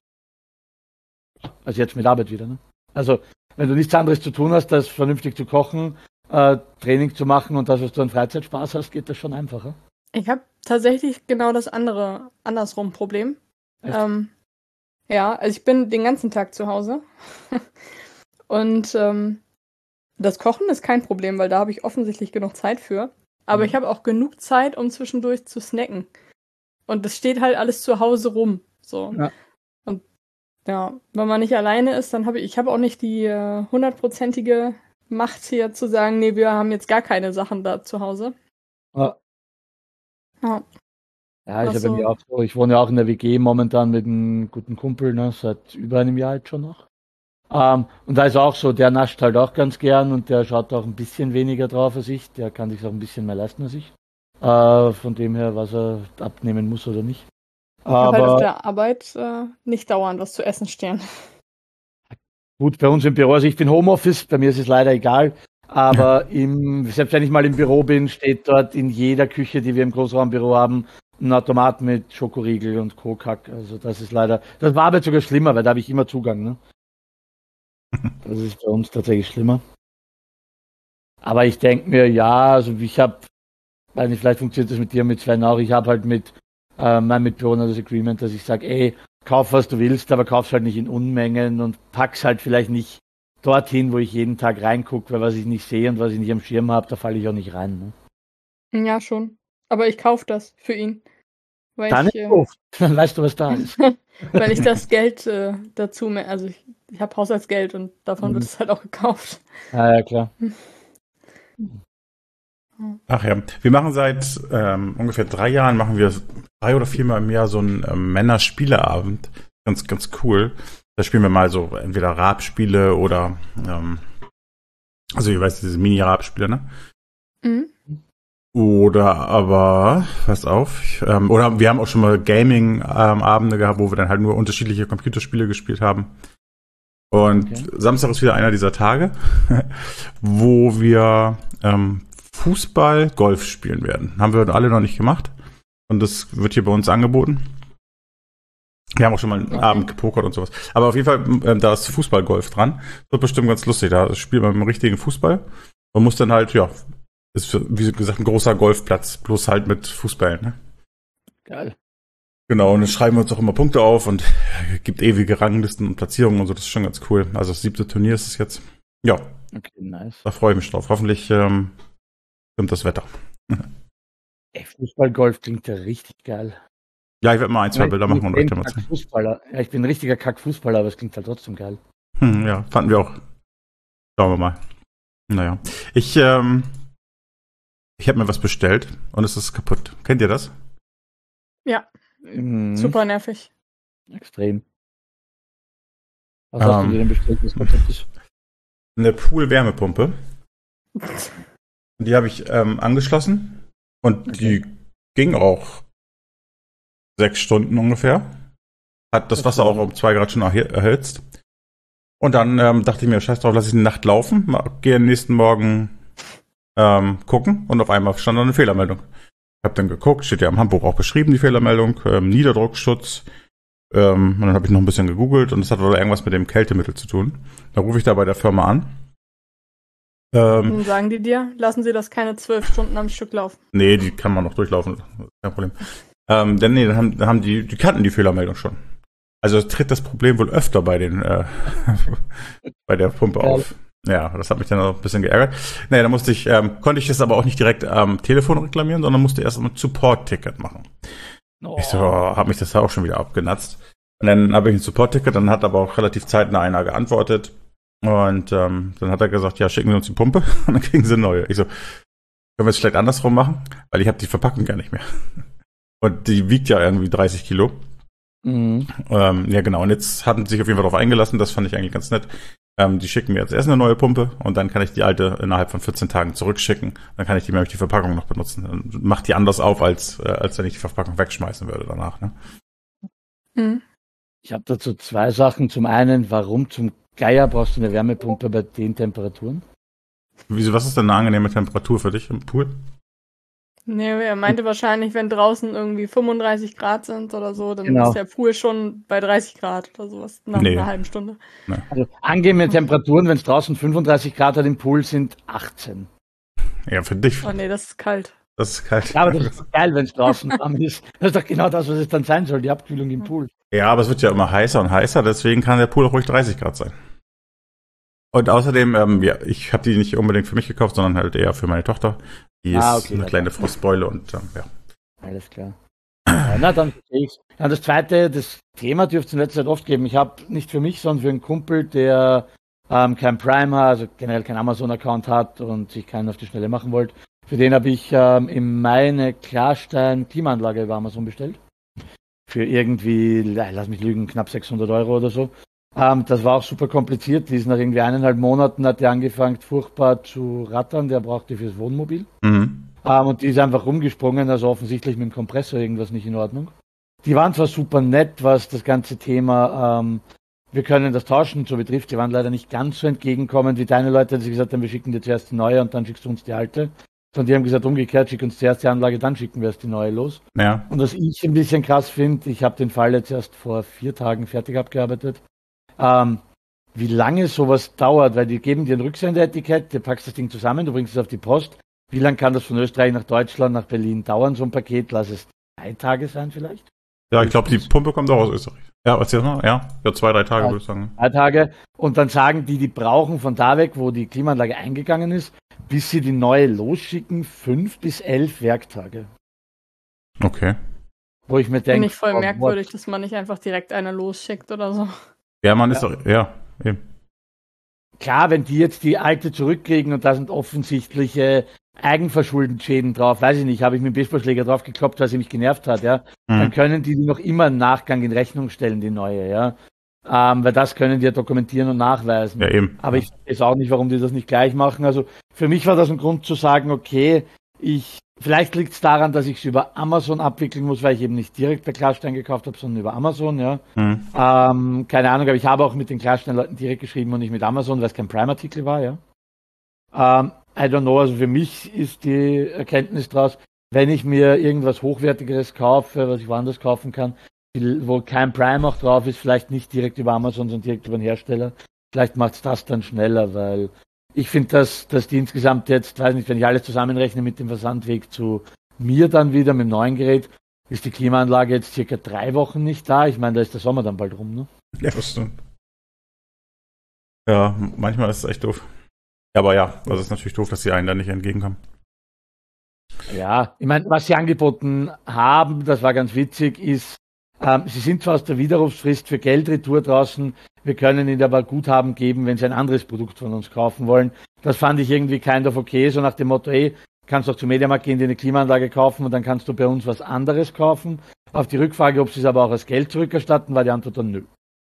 als jetzt mit Arbeit wieder, ne? Also, wenn du nichts anderes zu tun hast, als vernünftig zu kochen, äh, Training zu machen und das, was du an Freizeitspaß hast, geht das schon einfacher. Ich habe tatsächlich genau das andere, andersrum Problem. Echt? Ähm, ja, also ich bin den ganzen Tag zu Hause. Und ähm, das Kochen ist kein Problem, weil da habe ich offensichtlich genug Zeit für. Aber Mhm. ich habe auch genug Zeit, um zwischendurch zu snacken. Und das steht halt alles zu Hause rum. So. Ja. Und ja, wenn man nicht alleine ist, dann habe ich, ich habe auch nicht die äh, hundertprozentige Macht hier zu sagen, nee, wir haben jetzt gar keine Sachen da zu Hause. Ja. Ja. Ja, ist Ach ja bei so. mir auch so. Ich wohne ja auch in der W G momentan mit einem guten Kumpel, ne, seit über einem Jahr jetzt schon noch. Ähm, und da ist auch so, der nascht halt auch ganz gern und der schaut auch ein bisschen weniger drauf als ich. Der kann sich auch ein bisschen mehr leisten als ich. Äh, von dem her, was er abnehmen muss oder nicht. Ich habe halt auf Aber der Arbeit äh, nicht dauernd was zu essen stehen. gut, bei uns im Büro, also ich bin Homeoffice, bei mir ist es leider egal. Aber im, selbst wenn ich mal im Büro bin, steht dort in jeder Küche, die wir im Großraumbüro haben, ein Automat mit Schokoriegel und Co-Kack. Also das ist leider, das war aber sogar schlimmer, weil da habe ich immer Zugang. Ne? Das ist bei uns tatsächlich schlimmer. Aber ich denke mir, ja, also ich habe, weiß nicht, vielleicht funktioniert das mit dir, mit Sven auch, ich habe halt mit äh, meinem Mitbewohner das Agreement, dass ich sage, ey, kauf was du willst, aber kauf's halt nicht in Unmengen und pack's halt vielleicht nicht dorthin, wo ich jeden Tag reingucke, weil was ich nicht sehe und was ich nicht am Schirm habe, da falle ich auch nicht rein. Ne? Ja, schon. Aber ich kaufe das für ihn. Weil Dann ich, ist äh, doof. Dann weißt du, was da ist. weil ich das Geld äh, dazu mehr, also ich, ich habe Haushaltsgeld und davon Mhm. wird es halt auch gekauft. Ja, ja, klar. Ach ja, wir machen seit ähm, ungefähr drei Jahren, machen wir drei oder viermal im Jahr so einen ähm, Männerspieleabend. Ganz, ganz cool. Da spielen wir mal so entweder Rap-Spiele oder, ähm, also ihr weißt, diese Mini-Rap-Spiele, ne? Mhm. Oder aber, pass auf, ich, ähm, oder wir haben auch schon mal Gaming-Abende gehabt, wo wir dann halt nur unterschiedliche Computerspiele gespielt haben. Und Okay. Samstag ist wieder einer dieser Tage, wo wir ähm, Fußball, Golf spielen werden. Haben wir alle noch nicht gemacht. Und das wird hier bei uns angeboten. Wir haben auch schon mal einen Okay. Abend gepokert und sowas. Aber auf jeden Fall, ähm, da ist Fußball-Golf dran. Wird bestimmt ganz lustig. Da spielt man mit dem richtigen Fußball. Man muss dann halt, ja, ist wie gesagt ein großer Golfplatz, bloß halt mit Fußball, ne? Geil. Genau, und dann schreiben wir uns auch immer Punkte auf und gibt ewige Ranglisten und Platzierungen und so. Das ist schon ganz cool. Also das siebte Turnier ist es jetzt. Ja, Okay, nice. da freue ich mich drauf. Hoffentlich ähm, stimmt das Wetter. Ey, Fußball-Golf klingt ja richtig geil. Ja, ich werde mal ein, zwei Ja, Bilder ich machen bin und euch ein dann mal zeigen. Kack-Fußballer. Ja, ich bin ein richtiger Kack-Fußballer, aber es klingt halt trotzdem geil. Hm, ja, fanden wir auch. Schauen wir mal. Naja. Ich, ähm, ich habe mir was bestellt und es ist kaputt. Kennt ihr das? Ja, Mhm. super nervig. Extrem. Was hast Ähm. du dir denn bestellt, was kaputt ist? Eine Pool-Wärmepumpe. Die habe ich ähm, angeschlossen und Okay. die ging auch sechs Stunden ungefähr. Hat das Wasser auch um zwei Grad schon erhi- erhitzt. Und dann ähm, dachte ich mir, scheiß drauf, lass ich die Nacht laufen, mal- gehe am nächsten Morgen ähm, gucken und auf einmal stand da eine Fehlermeldung. Ich habe dann geguckt, steht ja im Handbuch auch beschrieben, die Fehlermeldung, ähm, Niederdruckschutz. Ähm, und dann habe ich noch ein bisschen gegoogelt und es hat wohl irgendwas mit dem Kältemittel zu tun. Da rufe ich da bei der Firma an. Ähm, Dann sagen die dir, lassen sie das keine zwölf Stunden am Stück laufen. nee, die kann man noch durchlaufen, kein Problem. Ähm, denn nee, dann haben, dann haben die, die kannten die Fehlermeldung schon. Also tritt das Problem wohl öfter bei den äh, bei der Pumpe Ja. auf. Ja, das hat mich dann auch ein bisschen geärgert. Nee, da musste ich, ähm, konnte ich das aber auch nicht direkt am Telefon reklamieren, sondern musste erst ein Support-Ticket machen. Oh. Ich so, oh, habe mich das auch schon wieder abgenatzt. Und dann habe ich ein Support-Ticket, dann hat aber auch relativ zeitnah einer geantwortet. Und ähm, dann hat er gesagt, ja, schicken Sie uns die Pumpe und dann kriegen Sie eine neue. Ich so, können wir es vielleicht andersrum machen? Weil ich habe die Verpackung gar nicht mehr. Und die wiegt ja irgendwie dreißig Kilo. Mhm. Ähm, ja, genau. Und jetzt hatten sie sich auf jeden Fall darauf eingelassen. Das fand ich eigentlich ganz nett. Ähm, die schicken mir jetzt erst eine neue Pumpe und dann kann ich die alte innerhalb von vierzehn Tagen zurückschicken. Dann kann ich die nämlich die Verpackung noch benutzen. Dann macht die anders auf, als, äh, als wenn ich die Verpackung wegschmeißen würde danach. Ne? Hm. Ich habe dazu zwei Sachen. Zum einen, warum zum Geier brauchst du eine Wärmepumpe bei den Temperaturen? Wieso, was ist denn eine angenehme Temperatur für dich im Pool? Nee, er meinte wahrscheinlich, wenn draußen irgendwie fünfunddreißig Grad sind oder so, dann Genau. ist der Pool schon bei dreißig Grad oder sowas nach Nee. einer halben Stunde. Also angenehme Temperaturen, wenn es draußen fünfunddreißig Grad hat im Pool, sind achtzehn. Ja, für dich. Oh nee, das ist kalt. Das ist kalt. Ja, aber das ist geil, wenn es draußen warm ist. Das ist doch genau das, was es dann sein soll, die Abkühlung im Pool. Ja, aber es wird ja immer heißer und heißer, deswegen kann der Pool auch ruhig dreißig Grad sein. Und außerdem, ähm, ja, ich habe die nicht unbedingt für mich gekauft, sondern halt eher für meine Tochter. Die Ah, ist okay, eine ja. kleine Frostbeule und ähm, ja. Alles klar. Ja, na, dann verstehe ich's. Ja, das zweite, das Thema dürfte es in letzter Zeit oft geben. Ich habe nicht für mich, sondern für einen Kumpel, der ähm, kein Prime hat, also generell keinen Amazon-Account hat und sich keinen auf die Schnelle machen wollte. Für den habe ich ähm, im Mai eine Klarstein-Klimaanlage über Amazon bestellt. Für irgendwie, lass mich lügen, knapp sechshundert Euro oder so. Ähm, das war auch super kompliziert. Die ist nach irgendwie eineinhalb Monaten hat die angefangen, furchtbar zu rattern. Der braucht die fürs Wohnmobil. Mhm. Ähm, und die ist einfach rumgesprungen, also offensichtlich mit dem Kompressor irgendwas nicht in Ordnung. Die waren zwar super nett, was das ganze Thema, ähm, wir können das tauschen, so betrifft. Die waren leider nicht ganz so entgegenkommend wie deine Leute, die gesagt haben, wir schicken dir zuerst die neue und dann schickst du uns die alte. Sondern die haben gesagt, umgekehrt, schick uns zuerst die Anlage, dann schicken wir erst die neue los. Ja. Und was ich ein bisschen krass finde, ich habe den Fall jetzt erst vor vier Tagen fertig abgearbeitet, ähm, wie lange sowas dauert, weil die geben dir ein Rücksendeetikett, du packst das Ding zusammen, du bringst es auf die Post. Wie lange kann das von Österreich nach Deutschland, nach Berlin dauern, so ein Paket? Lass es drei Tage sein vielleicht? Ja, ich glaube, die Pumpe kommt auch aus Österreich. Ja, erzähl mal. Ja, ja zwei, drei Tage Ja. würde ich sagen. Drei Tage. Und dann sagen die, die brauchen von da weg, wo die Klimaanlage eingegangen ist, bis sie die neue losschicken, fünf bis elf Werktage. Okay. Wo ich mir Finde denke, ich voll oh, merkwürdig, dass man nicht einfach direkt eine losschickt oder so. Ja, man ist Ja. doch, ja, eben. klar, wenn die jetzt die alte zurückkriegen und da sind offensichtliche Eigenverschuldenschäden drauf, weiß ich nicht, habe ich mit dem Baseballschläger drauf gekloppt, weil sie mich genervt hat, ja, dann Mhm. können die die noch immer im Nachgang in Rechnung stellen, die neue, ja. Ähm, weil das können die ja dokumentieren und nachweisen. Ja, eben. Aber ich weiß auch nicht, warum die das nicht gleich machen. Also für mich war das ein Grund zu sagen, okay, ich vielleicht liegt es daran, dass ich es über Amazon abwickeln muss, weil ich eben nicht direkt bei Klarstein gekauft habe, sondern über Amazon, ja. Mhm. Ähm, keine Ahnung, aber ich habe auch mit den Klarstein-Leuten direkt geschrieben und nicht mit Amazon, weil es kein Prime-Artikel war, ja. Ähm, I don't know, also für mich ist die Erkenntnis daraus, wenn ich mir irgendwas Hochwertigeres kaufe, was ich woanders kaufen kann, wo kein Prime auch drauf ist, vielleicht nicht direkt über Amazon, sondern direkt über den Hersteller, vielleicht macht es das dann schneller, weil ich finde, dass, dass die insgesamt jetzt, weiß nicht, wenn ich alles zusammenrechne mit dem Versandweg zu mir dann wieder mit dem neuen Gerät, ist die Klimaanlage jetzt circa drei Wochen nicht da. Ich meine, da ist der Sommer dann bald rum, ne? Ja, das stimmt. Ja, manchmal ist es echt doof. Aber ja, das ist natürlich doof, dass die einen da nicht entgegenkommen. Ja, ich meine, was sie angeboten haben, das war ganz witzig, ist, ähm, sie sind zwar aus der Widerrufsfrist für Geldretour draußen, wir können ihnen aber Guthaben geben, wenn sie ein anderes Produkt von uns kaufen wollen. Das fand ich irgendwie kind of okay, so nach dem Motto, ey, kannst auch zum Mediamarkt gehen, dir eine Klimaanlage kaufen und dann kannst du bei uns was anderes kaufen. Auf die Rückfrage, ob sie es aber auch als Geld zurückerstatten, war die Antwort dann nö.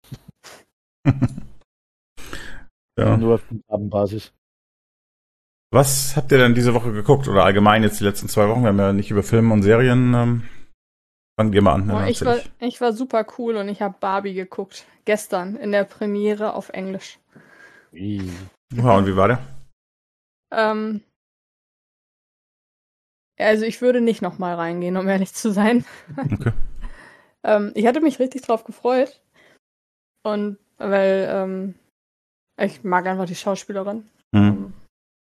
Ja. Nur auf Guthabenbasis. Was habt ihr denn diese Woche geguckt? Oder allgemein jetzt die letzten zwei Wochen? Wir haben ja nicht über Filme und Serien ähm, Fang dir mal an. Oh, dann ich, erzähl war, ich. ich war super cool und ich habe Barbie geguckt. Gestern in der Premiere auf Englisch. Wie? Ja, und wie war der? Ähm, also ich würde nicht nochmal reingehen, um ehrlich zu sein. Okay. ähm, ich hatte mich richtig drauf gefreut. Und weil ähm, ich mag einfach die Schauspielerin. Mhm. Ähm,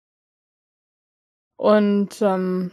und ähm,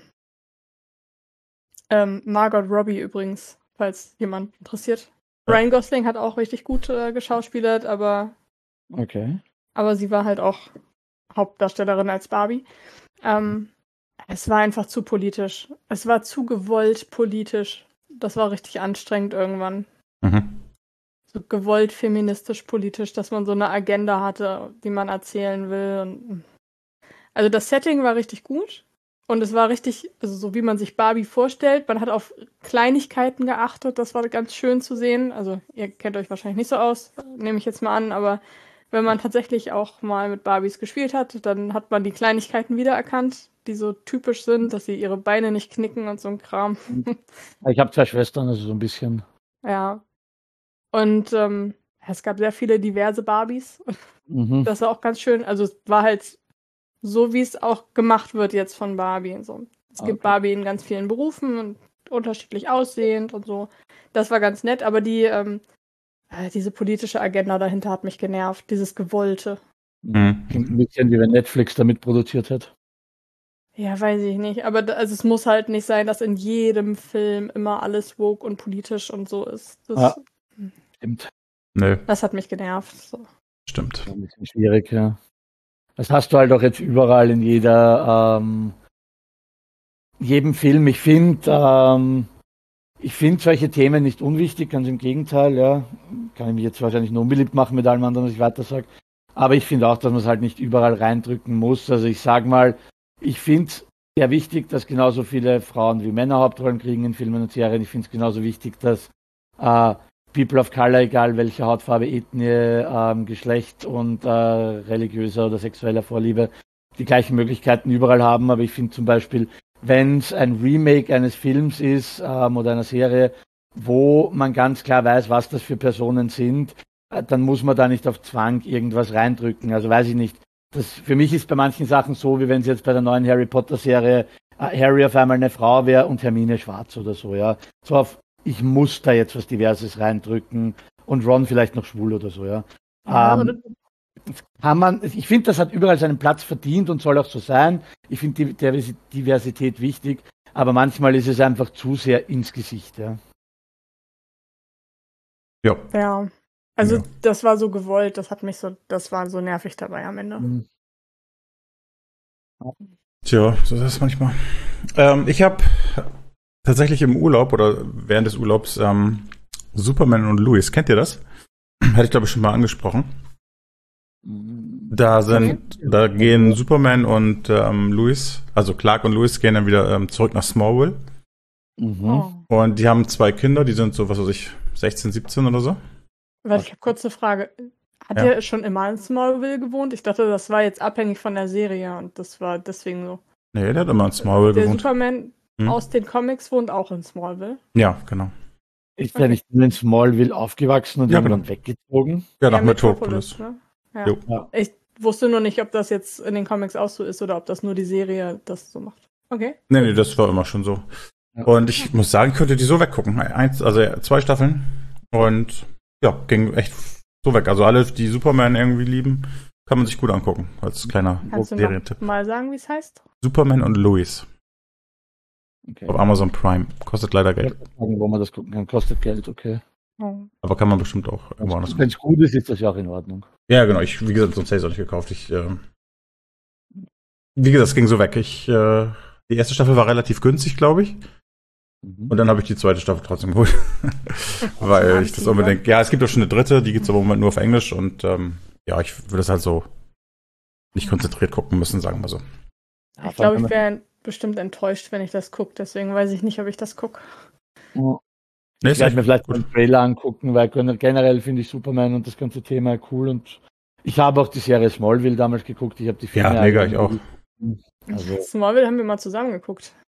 ähm, Margot Robbie übrigens, falls jemand interessiert. Ja. Ryan Gosling hat auch richtig gut äh, geschauspielert, aber, Okay. aber sie war halt auch Hauptdarstellerin als Barbie. Ähm, es war einfach zu politisch. Es war zu gewollt politisch. Das war richtig anstrengend irgendwann. Mhm. So gewollt feministisch politisch, dass man so eine Agenda hatte, die man erzählen will. Und also das Setting war richtig gut. Und es war richtig, also so wie man sich Barbie vorstellt. Man hat auf Kleinigkeiten geachtet. Das war ganz schön zu sehen. Also ihr kennt euch wahrscheinlich nicht so aus, nehme ich jetzt mal an. Aber wenn man tatsächlich auch mal mit Barbies gespielt hat, dann hat man die Kleinigkeiten wiedererkannt, die so typisch sind, dass sie ihre Beine nicht knicken und so ein Kram. Ich habe zwei Schwestern, also so ein bisschen. Ja. Und ähm, es gab sehr viele diverse Barbies. Mhm. Das war auch ganz schön. Also es war halt so, wie es auch gemacht wird jetzt von Barbie. So. Es gibt Okay. Barbie in ganz vielen Berufen und unterschiedlich aussehend und so. Das war ganz nett, aber die, ähm, äh, diese politische Agenda dahinter hat mich genervt. Dieses Gewollte. Mhm. Klingt ein bisschen wie wenn Netflix damit produziert hat. Ja, weiß ich nicht. Aber da, also es muss halt nicht sein, dass in jedem Film immer alles woke und politisch und so ist. Das, Ja. Stimmt. Nö, das hat mich genervt. So. stimmt. Ein bisschen schwierig, ja. Das hast du halt auch jetzt überall in jeder, ähm, jedem Film. Ich finde, ähm, ich finde solche Themen nicht unwichtig, ganz im Gegenteil, ja. Kann ich mich jetzt wahrscheinlich nur unbeliebt machen mit allem anderen, was ich weiter sage. Aber ich finde auch, dass man es halt nicht überall reindrücken muss. Also ich sage mal, ich finde es sehr wichtig, dass genauso viele Frauen wie Männer Hauptrollen kriegen in Filmen und Serien. Ich finde es genauso wichtig, dass äh, People of Color, egal welche Hautfarbe, Ethnie, ähm, Geschlecht und äh, religiöser oder sexueller Vorliebe, die gleichen Möglichkeiten überall haben. Aber ich finde zum Beispiel, wenn es ein Remake eines Films ist ähm, oder einer Serie, wo man ganz klar weiß, was das für Personen sind, äh, dann muss man da nicht auf Zwang irgendwas reindrücken. Also weiß ich nicht. Das, für mich ist bei manchen Sachen so, wie wenn es jetzt bei der neuen Harry Potter Serie äh, Harry auf einmal eine Frau wäre und Hermine schwarz oder so, ja. So auf, ich muss da jetzt was Diverses reindrücken und Ron vielleicht noch schwul oder so, ja. Ja, ähm, kann man, ich finde, das hat überall seinen Platz verdient und soll auch so sein. Ich finde die Diversi- Diversität wichtig, aber manchmal ist es einfach zu sehr ins Gesicht, ja. Ja. Ja. Also Ja. das war so gewollt, das hat mich so, das war so nervig dabei am Ende. Mhm. Tja, so ist es manchmal. Ähm, ich habe tatsächlich im Urlaub oder während des Urlaubs ähm, Superman und Lois. Kennt ihr das? Hatte ich, glaube ich, schon mal angesprochen. Da sind, da gehen Superman und ähm, Lois, also Clark und Lois gehen dann wieder ähm, zurück nach Smallville. Mhm. Oh. Und die haben zwei Kinder, die sind so, was weiß ich, sechzehn, siebzehn oder so. Warte, ich habe kurz eine Frage. Hat Ja. er schon immer in Smallville gewohnt? Ich dachte, das war jetzt abhängig von der Serie und das war deswegen so. Nee, der hat immer in Smallville Der gewohnt. Superman Hm? aus den Comics wohnt auch in Smallville. Ja, genau. Ist er nicht nur in Smallville aufgewachsen und Ja, irgendwann genau. weggezogen? Ja, nach Ja, Metropolis. ne? Ja. Jo. Ja. Ich wusste nur nicht, ob das jetzt in den Comics auch so ist oder ob das nur die Serie das so macht. Okay. Nee, nee, das war immer schon so. Ja. Und ich muss sagen, ich könnte die so weggucken. Eins, also zwei Staffeln. Und ja, ging echt so weg. Also alle, die Superman irgendwie lieben, kann man sich gut angucken. Als kleiner Kannst du Serientipp. noch mal sagen, wie es heißt? Superman und Lois Okay. auf Amazon Prime. Kostet leider Ich Geld. kann sagen, wo man das gucken kann. Kostet Geld, okay. Oh. Aber kann man bestimmt auch irgendwo anders Wenn gucken. es gut ist, ist das ja auch in Ordnung. Ja, genau. Ich, wie gesagt, sonst hätte ich es auch nicht gekauft. Ich, äh, wie gesagt, es ging so weg. Ich, äh, die erste Staffel war relativ günstig, glaube ich. Mhm. Und dann habe ich die zweite Staffel trotzdem geholt. Weil ich das unbedingt. Ja, es gibt auch schon eine dritte, die gibt es aber im Moment nur auf Englisch. Und ähm, ja, ich würde es halt so nicht konzentriert gucken müssen, sagen wir so. Ich glaube, ich wäre bestimmt enttäuscht, wenn ich das gucke. Deswegen weiß ich nicht, ob ich das gucke. Ja. Nee, Ich ist werde echt mir vielleicht gut. einen Trailer angucken, weil generell finde ich Superman und das ganze Thema cool und ich habe auch die Serie Smallville damals geguckt. Ich habe die Filme Ja, mega, alle- ich auch. Also, Smallville haben wir mal zusammen geguckt.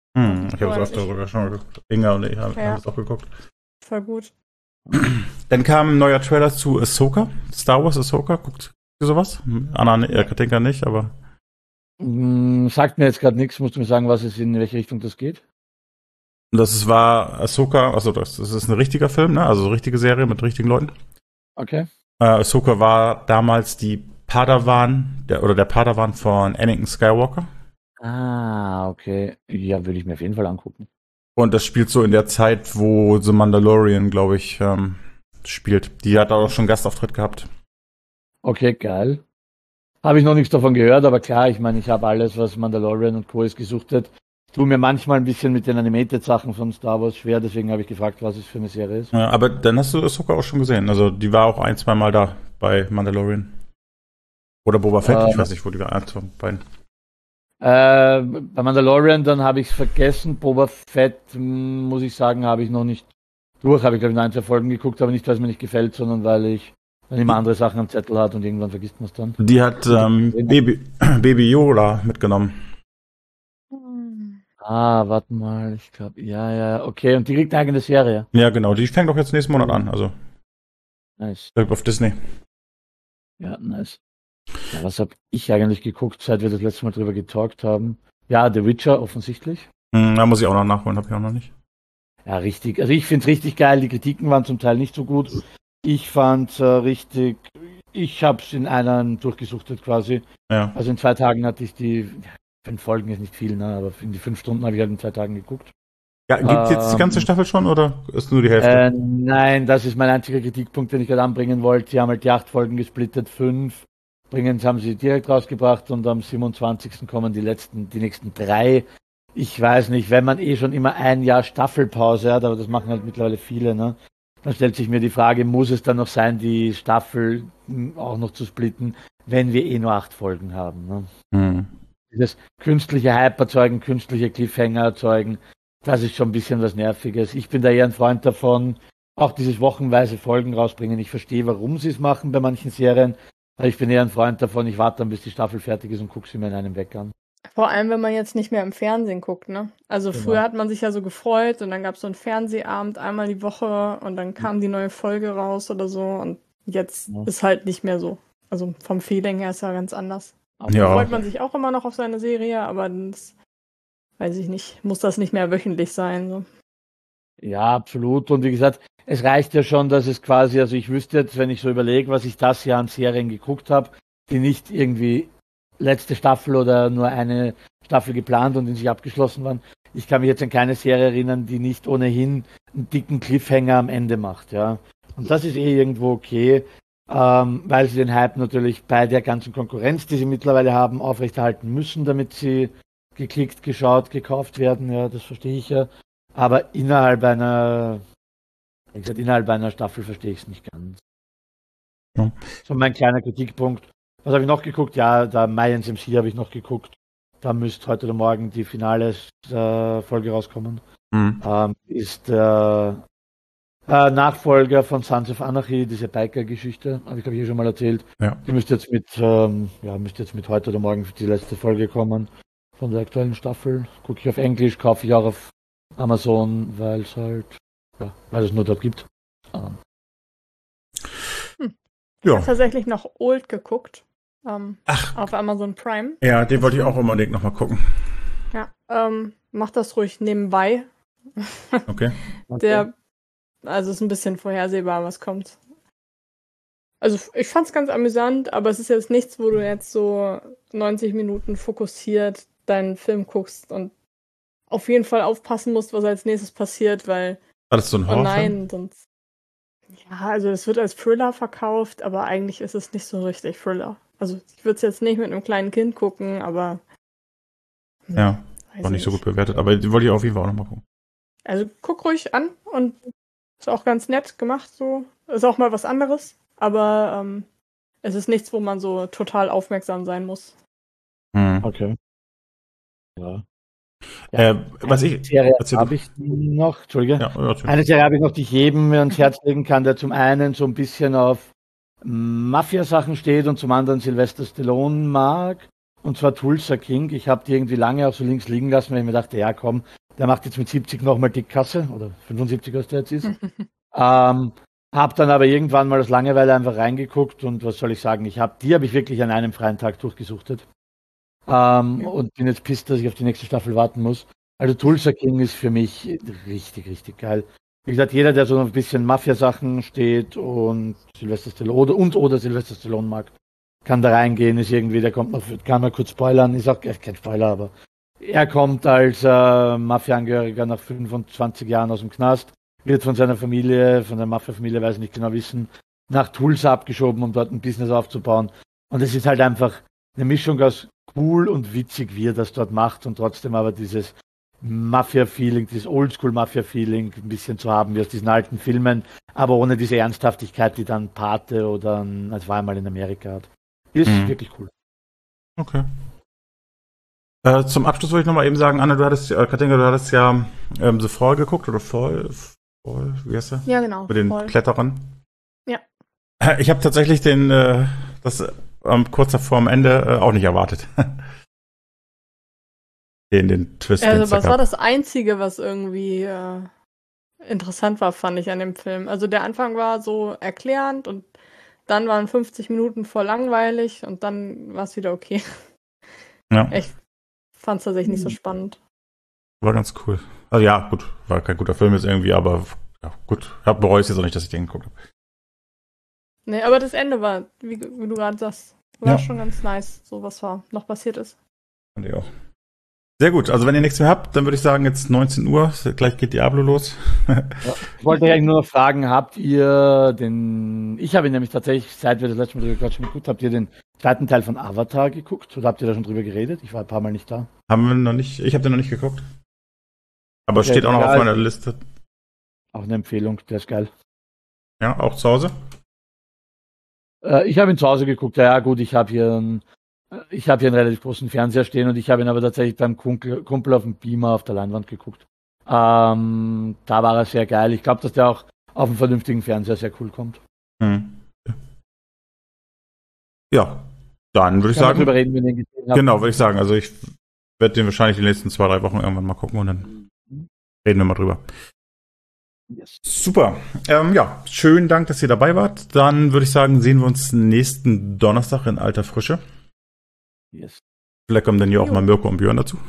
Hm, ich habe Vorher es öfter nicht. sogar schon mal geguckt. Inga und ich haben Ja. es auch geguckt. Voll gut. Dann kam ein neuer Trailer zu Ahsoka. Star Wars Ahsoka. Guckt ihr sowas? Hm, Anna, ne- äh, Katinka nicht, aber. Mm, sagt mir jetzt gerade nichts, musst du mir sagen, was es in welche Richtung das geht? Das ist- war Ahsoka, also das, das ist ein richtiger Film, ne? Also so eine richtige Serie mit richtigen Leuten. Okay. Äh, Ahsoka war damals die Padawan, der, oder der Padawan von Anakin Skywalker. Ah, okay. Ja, würde ich mir auf jeden Fall angucken. Und das spielt so in der Zeit, wo The Mandalorian, glaube ich, ähm, spielt. Die hat auch schon Gastauftritt gehabt. Okay, geil. Habe ich noch nichts davon gehört, aber klar, ich meine, ich habe alles, was Mandalorian und Co. ist gesuchtet. Tue mir manchmal ein bisschen mit den Animated-Sachen von Star Wars schwer, deswegen habe ich gefragt, was es für eine Serie ist. Ja, aber dann hast du Ahsoka auch schon gesehen. Also die war auch ein, zwei Mal da bei Mandalorian. Oder Boba Fett, Ähm. ich weiß nicht, wo die war. Eins von beiden. Äh, bei Mandalorian, dann habe ich es vergessen. Boba Fett, m, muss ich sagen, habe ich noch nicht durch. Habe ich, glaube ich, ein, zwei Folgen geguckt, aber nicht, weil es mir nicht gefällt, sondern weil ich dann immer andere Sachen am Zettel hat und irgendwann vergisst man es dann. Die hat ähm, Baby, Baby Yoda mitgenommen. Hm. Ah, warte mal, ich glaube, ja, ja, okay. Und die kriegt eine eigene Serie. Ja, genau. Die fängt doch jetzt nächsten Monat an. Also Nice. auf Disney. Ja, nice. Ja, was habe ich eigentlich geguckt, seit wir das letzte Mal drüber getalkt haben? Ja, The Witcher offensichtlich. Hm, da muss ich auch noch nachholen, habe ich auch noch nicht. Ja, richtig. Also ich finde es richtig geil. Die Kritiken waren zum Teil nicht so gut. Ich fand äh, richtig, ich habe es in einem durchgesuchtet quasi. Ja. Also in zwei Tagen hatte ich die, fünf Folgen ist nicht viel, ne? Aber in die fünf Stunden habe ich halt in zwei Tagen geguckt. Ja, gibt's jetzt die ganze Ähm, Staffel schon oder ist nur die Hälfte? Äh, nein, das ist mein einziger Kritikpunkt, den ich gerade anbringen wollte. Sie haben halt die acht Folgen gesplittet, fünf. Bringen, haben sie direkt rausgebracht und am siebenundzwanzigsten kommen die letzten, die nächsten drei. Ich weiß nicht, wenn man eh schon immer ein Jahr Staffelpause hat, aber das machen halt mittlerweile viele, ne? Dann stellt sich mir die Frage, muss es dann noch sein, die Staffel m, auch noch zu splitten, wenn wir eh nur acht Folgen haben, ne? Hm. Dieses künstliche Hype erzeugen, künstliche Cliffhanger erzeugen, das ist schon ein bisschen was Nerviges. Ich bin da eher ein Freund davon, auch dieses wochenweise Folgen rausbringen. Ich verstehe, warum sie es machen bei manchen Serien, aber ich bin eher ein Freund davon, ich warte dann, bis die Staffel fertig ist und gucke sie mir in einem weg an. Vor allem, wenn man jetzt nicht mehr im Fernsehen guckt, ne? Also Genau. früher hat man sich ja so gefreut und dann gab es so einen Fernsehabend einmal die Woche und dann kam die neue Folge raus oder so und jetzt Ja. ist halt nicht mehr so. Also vom Feeling her ist ja ganz anders. Da Ja. freut man sich auch immer noch auf seine Serie, aber das, weiß ich nicht, muss das nicht mehr wöchentlich sein. So. Ja, absolut. Und wie gesagt, es reicht ja schon, dass es quasi, also ich wüsste jetzt, wenn ich so überlege, was ich das Jahr an Serien geguckt habe, die nicht irgendwie letzte Staffel oder nur eine Staffel geplant und in sich abgeschlossen waren. Ich kann mich jetzt an keine Serie erinnern, die nicht ohnehin einen dicken Cliffhanger am Ende macht, ja. Und das ist eh irgendwo okay, ähm, weil sie den Hype natürlich bei der ganzen Konkurrenz, die sie mittlerweile haben, aufrechterhalten müssen, damit sie geklickt, geschaut, gekauft werden, ja, das verstehe ich ja. Aber innerhalb einer, wie gesagt, innerhalb einer Staffel verstehe ich es nicht ganz. Ja. So mein kleiner Kritikpunkt. Was habe ich noch geguckt? Ja, da Mayans M C habe ich noch geguckt. Da müsste heute oder morgen die finale äh, Folge rauskommen. Hm. Ähm, ist der äh, Nachfolger von Sons of Anarchy, diese Biker-Geschichte, habe ich glaube ich eh schon mal erzählt. Ja. Die müsste jetzt mit, ähm, ja, müsste jetzt mit heute oder morgen für die letzte Folge kommen von der aktuellen Staffel. Gucke ich auf Englisch, kaufe ich auch auf Amazon, weil es halt, ja, weil es nur dort gibt. Ähm, Ich Ja. habe tatsächlich noch Old geguckt. Ähm, Ach. auf Amazon Prime. Ja, den wollte ich auch unbedingt nochmal gucken. Ja, ähm, mach das ruhig nebenbei. Okay. Der, also ist ein bisschen vorhersehbar, was kommt. Also ich fand's ganz amüsant, aber es ist jetzt nichts, wo du jetzt so neunzig Minuten fokussiert deinen Film guckst und auf jeden Fall aufpassen musst, was als nächstes passiert, weil, War das so ein oh Horrorfilm? nein, sonst. Ja, also es wird als Thriller verkauft, aber eigentlich ist es nicht so richtig Thriller. Also ich würde es jetzt nicht mit einem kleinen Kind gucken, aber hm, Ja, weiß war nicht ich so gut bewertet, aber die wollte ich auf jeden Fall auch nochmal gucken. Also guck ruhig an und ist auch ganz nett gemacht so. Ist auch mal was anderes, aber ähm, es ist nichts, wo man so total aufmerksam sein muss. Hm. Okay. Ja. Äh, was Eine ich. Serie erzähl du. habe ich noch, Entschuldige. Ja, erzähl. Eine Serie habe ich noch, die ich jedem ans Herz legen kann, der zum einen so ein bisschen auf Mafia-Sachen steht und zum anderen Sylvester Stallone mag. Und zwar Tulsa King. Ich habe die irgendwie lange auch so links liegen lassen, weil ich mir dachte, ja komm, Der macht jetzt mit siebzig nochmal die Kasse, oder fünfundsiebzig, was der jetzt ist. ähm, hab dann aber irgendwann mal aus Langeweile einfach reingeguckt und was soll ich sagen, ich hab, die habe ich wirklich an einem freien Tag durchgesuchtet. Ähm, ja. Und bin jetzt pisst, dass ich auf die nächste Staffel warten muss. Also Tulsa King ist für mich richtig, richtig geil. Wie gesagt, jeder, der so ein bisschen Mafia-Sachen steht und Sylvester Stallone oder, und oder Sylvester Stallone mag, kann da reingehen, ist irgendwie, der kommt noch, kann man kurz spoilern, ist auch kein Spoiler, aber er kommt als äh, Mafia-Angehöriger nach fünfundzwanzig Jahren aus dem Knast, wird von seiner Familie, von der Mafia-Familie, weiß ich nicht genau wissen, nach Tulsa abgeschoben, um dort ein Business aufzubauen. Und es ist halt einfach eine Mischung aus cool und witzig, wie er das dort macht und trotzdem aber dieses Mafia-Feeling, dieses Oldschool-Mafia-Feeling ein bisschen zu haben, wie aus diesen alten Filmen, aber ohne diese Ernsthaftigkeit, die dann Pate oder ein, als war einmal in Amerika hat. Ist mhm. wirklich cool. Okay. Äh, zum Abschluss wollte ich nochmal eben sagen, Anna, du hattest, äh, Katinka, du hattest ja ähm, The Fall geguckt, oder Fall, Fall, wie heißt der? Ja, genau. Mit den Fall. Kletterern. Ja. Ich habe tatsächlich den, äh, das ähm, kurz davor am Ende äh, auch nicht erwartet. den, den Twist. Also, was war das Einzige, was irgendwie äh, interessant war, fand ich an dem Film. Also, der Anfang war so erklärend und dann waren fünfzig Minuten voll langweilig und dann war es wieder okay. Ja. Ich fand es tatsächlich nicht so spannend. War ganz cool. Also ja, gut, war kein guter Film jetzt irgendwie, aber ja, gut. Ich bereue es jetzt auch nicht, dass ich den geguckt habe. Nee, aber das Ende war, wie, wie du gerade sagst, war ja schon ganz nice, so was war noch passiert ist. Fand ich auch. Sehr gut, also wenn ihr nichts mehr habt, dann würde ich sagen, jetzt neunzehn Uhr, gleich geht Diablo los. Ja, ich wollte euch eigentlich nur noch fragen, habt ihr den, ich habe ihn nämlich tatsächlich, seit wir das letzte Mal drüber gequatscht haben, geguckt, habt ihr den zweiten Teil von Avatar geguckt oder habt ihr da schon drüber geredet? Ich war ein paar Mal nicht da. Haben wir noch nicht, ich habe den noch nicht geguckt. Aber okay, steht auch noch auf meiner Liste. Auch eine Empfehlung, der ist geil. Ja, auch zu Hause? Äh, ich habe ihn zu Hause geguckt, ja gut, ich habe hier einen Ich habe hier einen relativ großen Fernseher stehen und ich habe ihn aber tatsächlich beim Kumpel, Kumpel auf dem Beamer auf der Leinwand geguckt. Ähm, da war er sehr geil. Ich glaube, dass der auch auf einem vernünftigen Fernseher sehr cool kommt. Hm. Ja, dann würde ich sagen. Drüber reden, wenn ihr ihn gesehen habt. Genau, würde ich sagen. Also ich werde den wahrscheinlich die nächsten zwei, drei Wochen irgendwann mal gucken und dann reden wir mal drüber. Yes. Super. Ähm, ja, schönen Dank, dass ihr dabei wart. Dann würde ich sagen, sehen wir uns nächsten Donnerstag in alter Frische. Yes. Vielleicht kommen dann ja auch jo. mal Mirko und Björn dazu.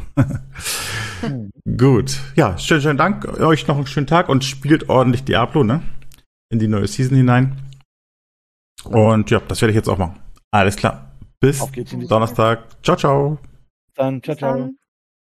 Gut. Ja, schönen, schönen Dank. Euch noch einen schönen Tag und spielt ordentlich Diablo, ne? In die neue Season hinein. Und ja, das werde ich jetzt auch machen. Alles klar. Bis Donnerstag. Ciao, ciao. Dann, ciao, ciao.